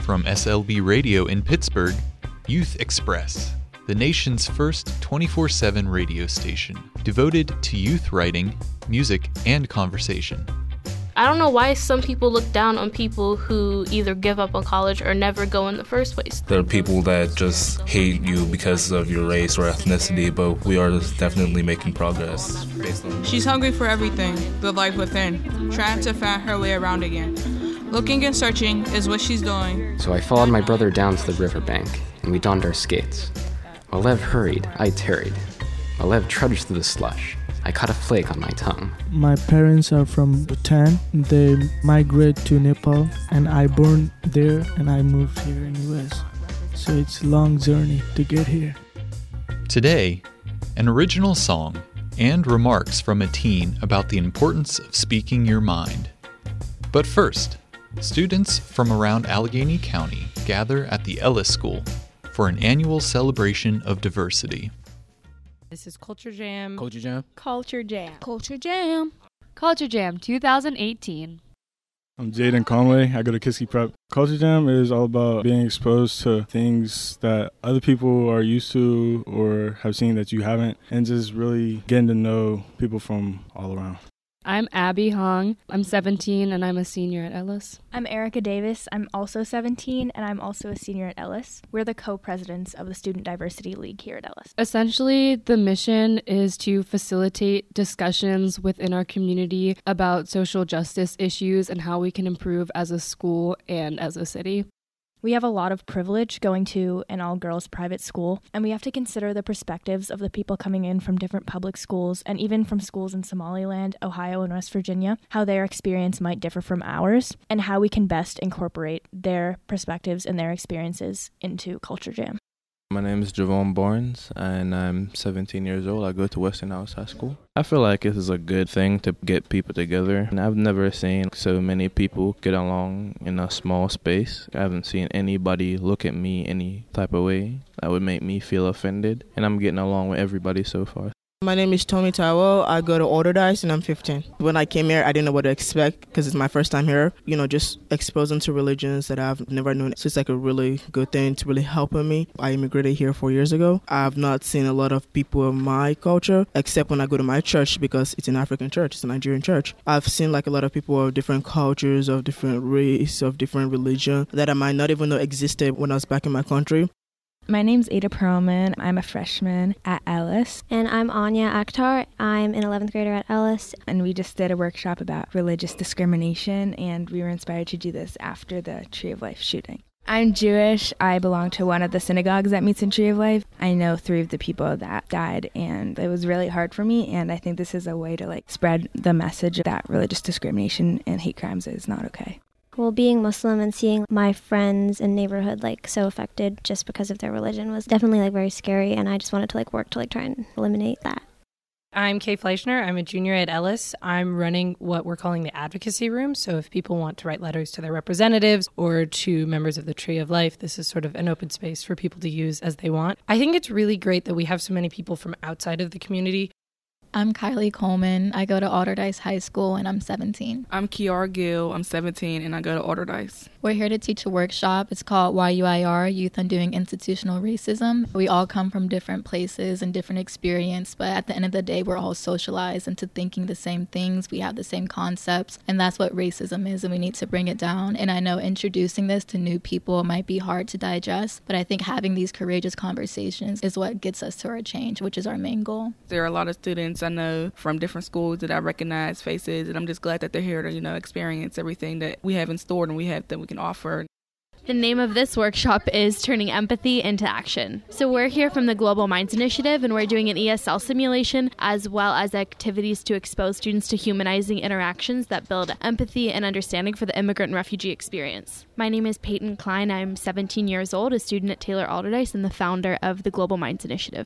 from SLB Radio in Pittsburgh, Youth Express, the nation's first 24/7 radio station devoted to youth writing, music, and conversation. I don't know why some people look down on people who either give up on college or never go in the first place. There are people that just hate you because of your race or ethnicity, but we are definitely making progress based on... She's hungry for everything, the life within, trying to find her way around again. Looking and searching is what she's doing. So I followed my brother down to the riverbank, and we donned our skates. While Lev hurried, I tarried. While Lev trudged through the slush, I caught a flake on my tongue. My parents are from Bhutan. They migrate to Nepal, and I born there, and I moved here in US. So it's a long journey to get here. Today, an original song and remarks from a teen about the importance of speaking your mind. But first, students from around Allegheny County gather at the Ellis School for an annual celebration of diversity. This is Culture Jam. Culture Jam. Culture Jam. Culture Jam. Culture Jam 2018. I'm Jaden Conway. I go to Kiski Prep. Culture Jam is all about being exposed to things that other people are used to or have seen that you haven't, and just really getting to know people from all around. I'm Abby Hong. I'm 17 and I'm a senior at Ellis. I'm Erica Davis. I'm also 17 and I'm also a senior at Ellis. We're the co-presidents of the Student Diversity League here at Ellis. Essentially, the mission is to facilitate discussions within our community about social justice issues and how we can improve as a school and as a city. We have a lot of privilege going to an all-girls private school, and we have to consider the perspectives of the people coming in from different public schools and even from schools in Somaliland, Ohio, and West Virginia, how their experience might differ from ours, and how we can best incorporate their perspectives and their experiences into Culture Jam. My name is Javon Barnes, and I'm 17 years old. I go to Western House High School. I feel like this is a good thing to get people together. And I've never seen so many people get along in a small space. I haven't seen anybody look at me any type of way that would make me feel offended. And I'm getting along with everybody so far. My name is Tommy Taiwo. I go to Orderdice and I'm 15. When I came here, I didn't know what to expect because it's my first time here. Just exposing to religions that I've never known. So it's like a really good thing to really helping me. I immigrated here 4 years ago. I've not seen a lot of people of my culture except when I go to my church because it's an African church. It's a Nigerian church. I've seen like a lot of people of different cultures, of different race, of different religion that I might not even know existed when I was back in my country. My name's Ada Perlman. I'm a freshman at Ellis. And I'm Anya Akhtar. I'm an 11th grader at Ellis. And we just did a workshop about religious discrimination, and we were inspired to do this after the Tree of Life shooting. I'm Jewish. I belong to one of the synagogues that meets in Tree of Life. I know 3 of the people that died, and it was really hard for me, and I think this is a way to spread the message that religious discrimination and hate crimes is not okay. Well, being Muslim and seeing my friends and neighborhood so affected just because of their religion was definitely very scary, and I just wanted to work to try and eliminate that. I'm Kay Fleischner. I'm a junior at Ellis. I'm running what we're calling the advocacy room. So if people want to write letters to their representatives or to members of the Tree of Life, this is sort of an open space for people to use as they want. I think it's really great that we have so many people from outside of the community. I'm Kylie Coleman. I go to Orderdice High School and I'm 17. I'm Kiara Gill. I'm 17 and I go to Orderdice. We're here to teach a workshop. It's called YUIR, Youth Undoing Institutional Racism. We all come from different places and different experience, but at the end of the day, we're all socialized into thinking the same things. We have the same concepts, and that's what racism is, and we need to bring it down. And I know introducing this to new people might be hard to digest, but I think having these courageous conversations is what gets us to our change, which is our main goal. There are a lot of students I know from different schools that I recognize faces, and I'm just glad that they're here to, experience everything that we have in store and we have that we can offer. The name of this workshop is Turning Empathy into Action. So we're here from the Global Minds Initiative, and we're doing an ESL simulation as well as activities to expose students to humanizing interactions that build empathy and understanding for the immigrant and refugee experience. My name is Peyton Klein. I'm 17 years old, a student at Taylor Alderdice, and the founder of the Global Minds Initiative.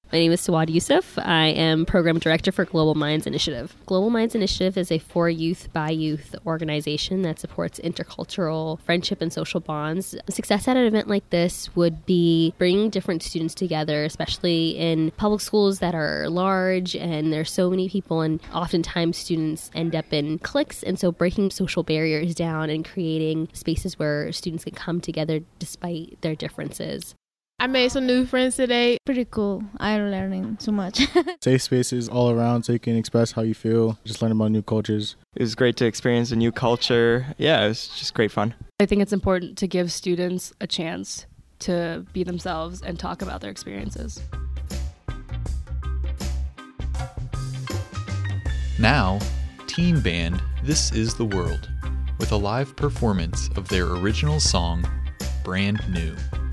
My name is Sawad Yusuf. I am Program Director for Global Minds Initiative. Global Minds Initiative is a for youth by youth organization that supports intercultural friendship and social bonds. Success at an event like this would be bringing different students together, especially in public schools that are large and there's so many people, and oftentimes students end up in cliques, and so breaking social barriers down and creating spaces where students can come together despite their differences. I made some new friends today. Pretty cool. I'm learning so much. Safe spaces all around so you can express how you feel, just learn about new cultures. It was great to experience a new culture. Yeah, it was just great fun. I think it's important to give students a chance to be themselves and talk about their experiences. Now, teen band This Is the World, with a live performance of their original song, Brand New.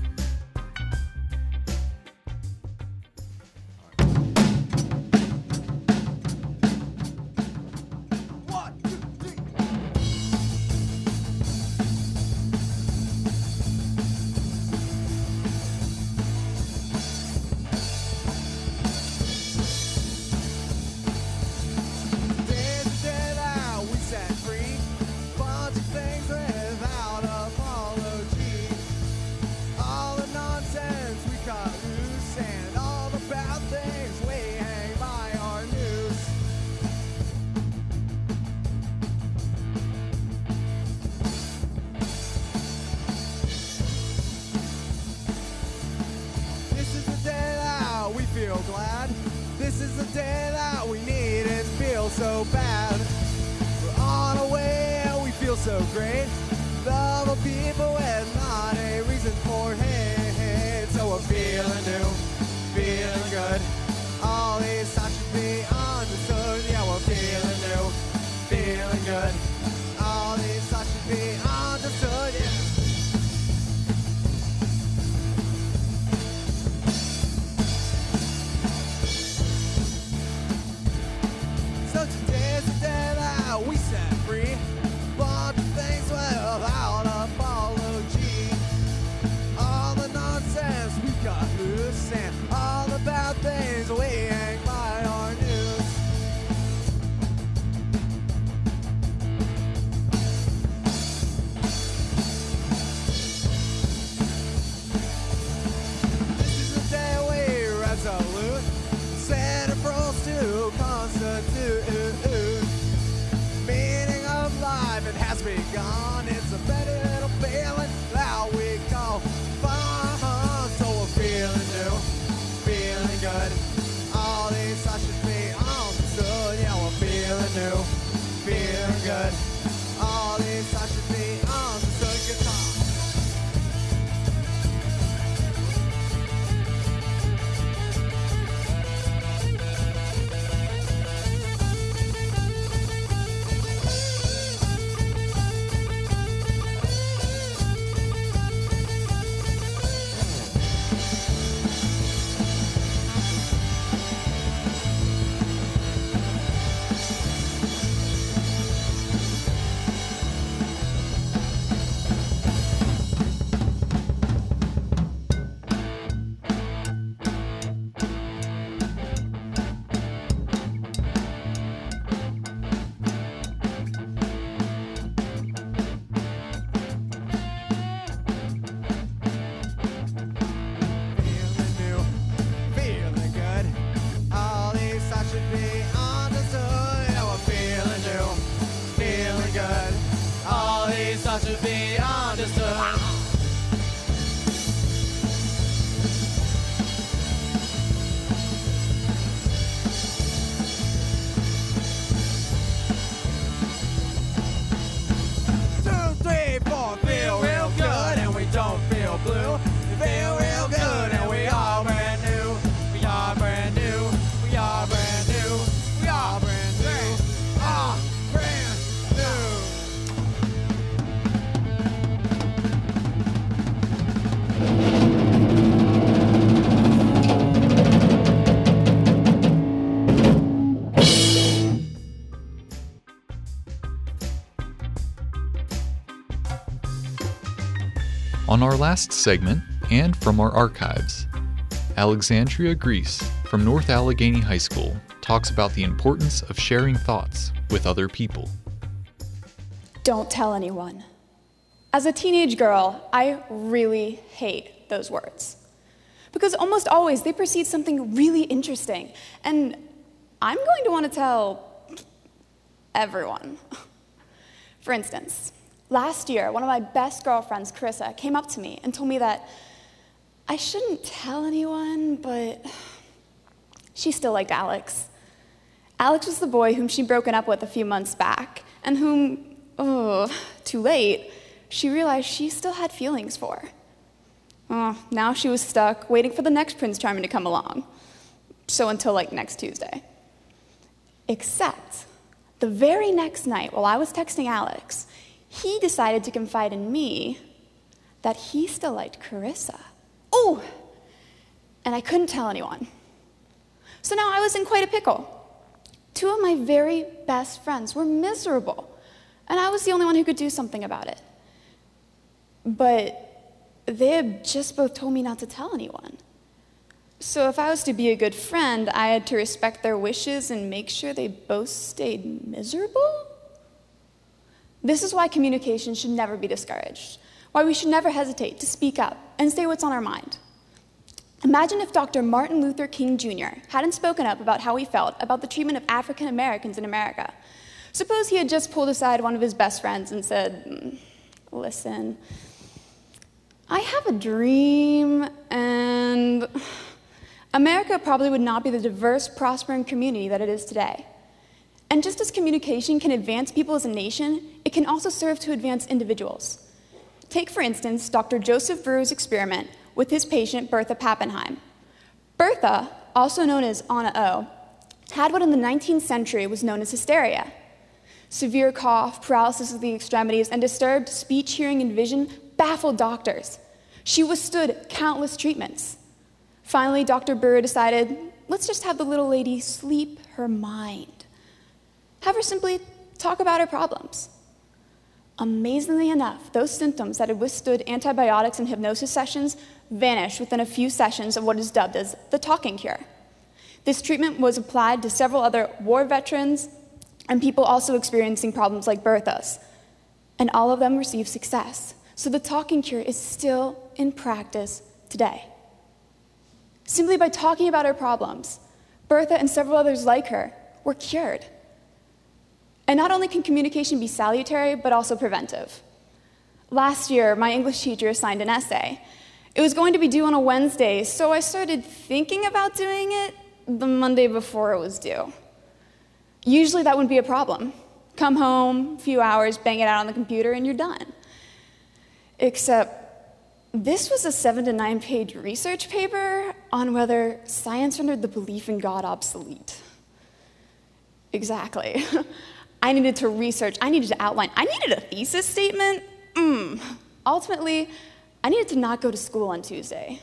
Feel glad. This is the day that we need and feel so bad. We're on our way and we feel so great. Love of people and not a reason for hate. So we're feeling new, feeling good. All these thoughts should be understood. Yeah, we're feeling new, feeling good. All these thoughts should be understood. Yeah. We set free, bunch of things without apology. All the nonsense we got loose and all the bad things we hang by our news. This is the day we resolute, set a pros to constitute. Life, it has begun. It's a better little feeling that we call fun. So we're feeling new, feeling good. All these thoughts should be understood. Yeah, we're feeling new, feeling good. All these thoughts should be understood. Guitar. To be understood. Two, three, four, feel real good and we don't feel blue. Feel real good and we are brand new. We are brand new. We are brand new. We are brand new. Ah, brand new. On our last segment, and from our archives, Alexandria Grease from North Allegheny High School talks about the importance of sharing thoughts with other people. Don't tell anyone. As a teenage girl, I really hate those words. Because almost always they precede something really interesting, and I'm going to want to tell everyone. For instance, last year, one of my best girlfriends, Carissa, came up to me and told me that I shouldn't tell anyone, but she still liked Alex. Alex was the boy whom she'd broken up with a few months back, and whom, too late, she realized she still had feelings for. Now she was stuck waiting for the next Prince Charming to come along. So until next Tuesday. Except the very next night, while I was texting Alex, he decided to confide in me that he still liked Carissa. Oh! And I couldn't tell anyone. So now I was in quite a pickle. Two of my very best friends were miserable, and I was the only one who could do something about it. But they had just both told me not to tell anyone. So if I was to be a good friend, I had to respect their wishes and make sure they both stayed miserable? This is why communication should never be discouraged, why we should never hesitate to speak up and say what's on our mind. Imagine if Dr. Martin Luther King Jr. hadn't spoken up about how he felt about the treatment of African Americans in America. Suppose he had just pulled aside one of his best friends and said, listen, I have a dream, and America probably would not be the diverse, prospering community that it is today. And just as communication can advance people as a nation, it can also serve to advance individuals. Take, for instance, Dr. Joseph Brewer's experiment with his patient, Bertha Pappenheim. Bertha, also known as Anna O., had what in the 19th century was known as hysteria. Severe cough, paralysis of the extremities, and disturbed speech, hearing, and vision baffled doctors. She withstood countless treatments. Finally, Dr. Brewer decided, let's just have the little lady sleep her mind. Have her simply talk about her problems. Amazingly enough, those symptoms that had withstood antibiotics and hypnosis sessions vanished within a few sessions of what is dubbed as the talking cure. This treatment was applied to several other war veterans and people also experiencing problems like Bertha's, and all of them received success. So the talking cure is still in practice today. Simply by talking about her problems, Bertha and several others like her were cured. And not only can communication be salutary, but also preventive. Last year, my English teacher assigned an essay. It was going to be due on a Wednesday, so I started thinking about doing it the Monday before it was due. Usually that wouldn't be a problem. Come home, a few hours, bang it out on the computer, and you're done. Except this was a 7 to 9 page research paper on whether science rendered the belief in God obsolete. Exactly. I needed to research, I needed to outline, I needed a thesis statement. Ultimately, I needed to not go to school on Tuesday.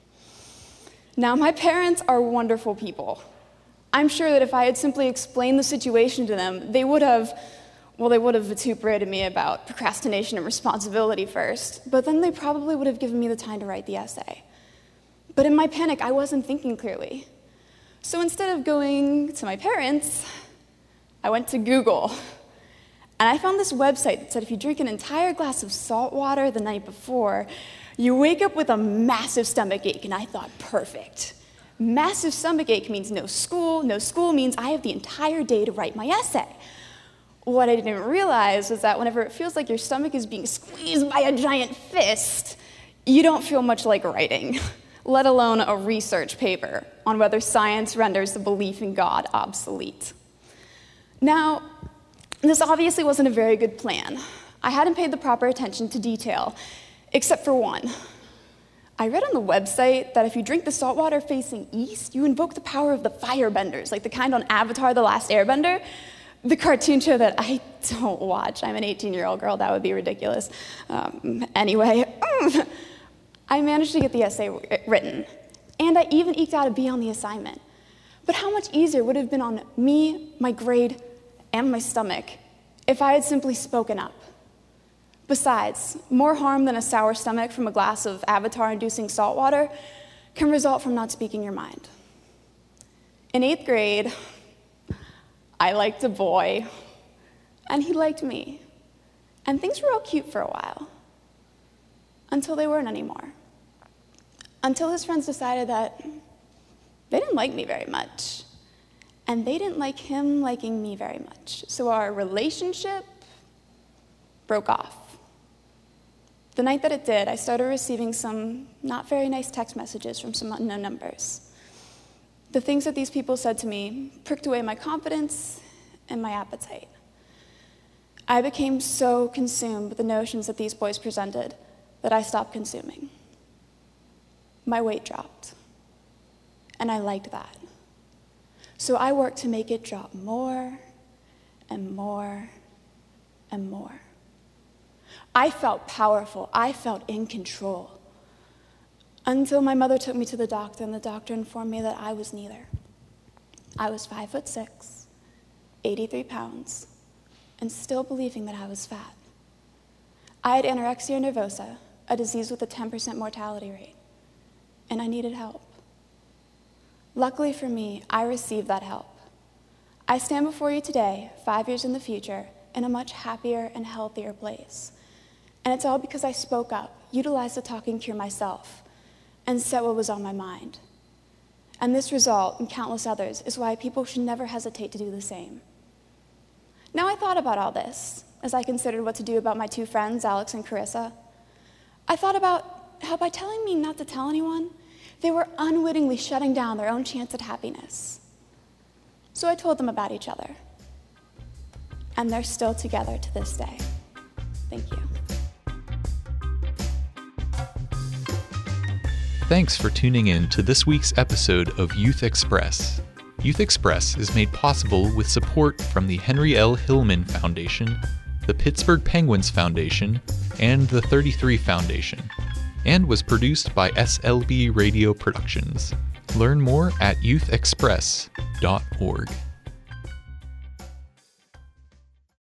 Now, my parents are wonderful people. I'm sure that if I had simply explained the situation to them, they would have vituperated me about procrastination and responsibility first, but then they probably would have given me the time to write the essay. But in my panic, I wasn't thinking clearly. So instead of going to my parents, I went to Google. And I found this website that said if you drink an entire glass of salt water the night before, you wake up with a massive stomach ache. And I thought, perfect. Massive stomach ache means no school. No school means I have the entire day to write my essay. What I didn't realize was that whenever it feels like your stomach is being squeezed by a giant fist, you don't feel much like writing, let alone a research paper on whether science renders the belief in God obsolete. Now, this obviously wasn't a very good plan. I hadn't paid the proper attention to detail, except for one. I read on the website that if you drink the salt water facing east, you invoke the power of the firebenders, like the kind on Avatar: The Last Airbender, the cartoon show that I don't watch. I'm an 18-year-old girl. That would be ridiculous. Anyway, I managed to get the essay written, and I even eked out a B on the assignment. But how much easier would it have been on me, my grade, and my stomach if I had simply spoken up? Besides, more harm than a sour stomach from a glass of Avatar-inducing salt water can result from not speaking your mind. In 8th grade, I liked a boy, and he liked me. And things were all cute for a while, until they weren't anymore. Until his friends decided that they didn't like me very much, and they didn't like him liking me very much. So our relationship broke off. The night that it did, I started receiving some not very nice text messages from some unknown numbers. The things that these people said to me pricked away my confidence and my appetite. I became so consumed with the notions that these boys presented that I stopped consuming. My weight dropped, and I liked that. So I worked to make it drop more and more and more. I felt powerful. I felt in control. Until my mother took me to the doctor, and the doctor informed me that I was neither. I was 5'6", 83 pounds, and still believing that I was fat. I had anorexia nervosa, a disease with a 10% mortality rate, and I needed help. Luckily for me, I received that help. I stand before you today, 5 years in the future, in a much happier and healthier place. And it's all because I spoke up, utilized the talking cure myself, and said what was on my mind. And this result, and countless others, is why people should never hesitate to do the same. Now, I thought about all this as I considered what to do about my two friends, Alex and Carissa. I thought about how by telling me not to tell anyone, they were unwittingly shutting down their own chance at happiness. So I told them about each other. And they're still together to this day. Thank you. Thanks for tuning in to this week's episode of Youth Express. Youth Express is made possible with support from the Henry L. Hillman Foundation, the Pittsburgh Penguins Foundation, and the 33 Foundation, and was produced by SLB Radio Productions. Learn more at youthexpress.org.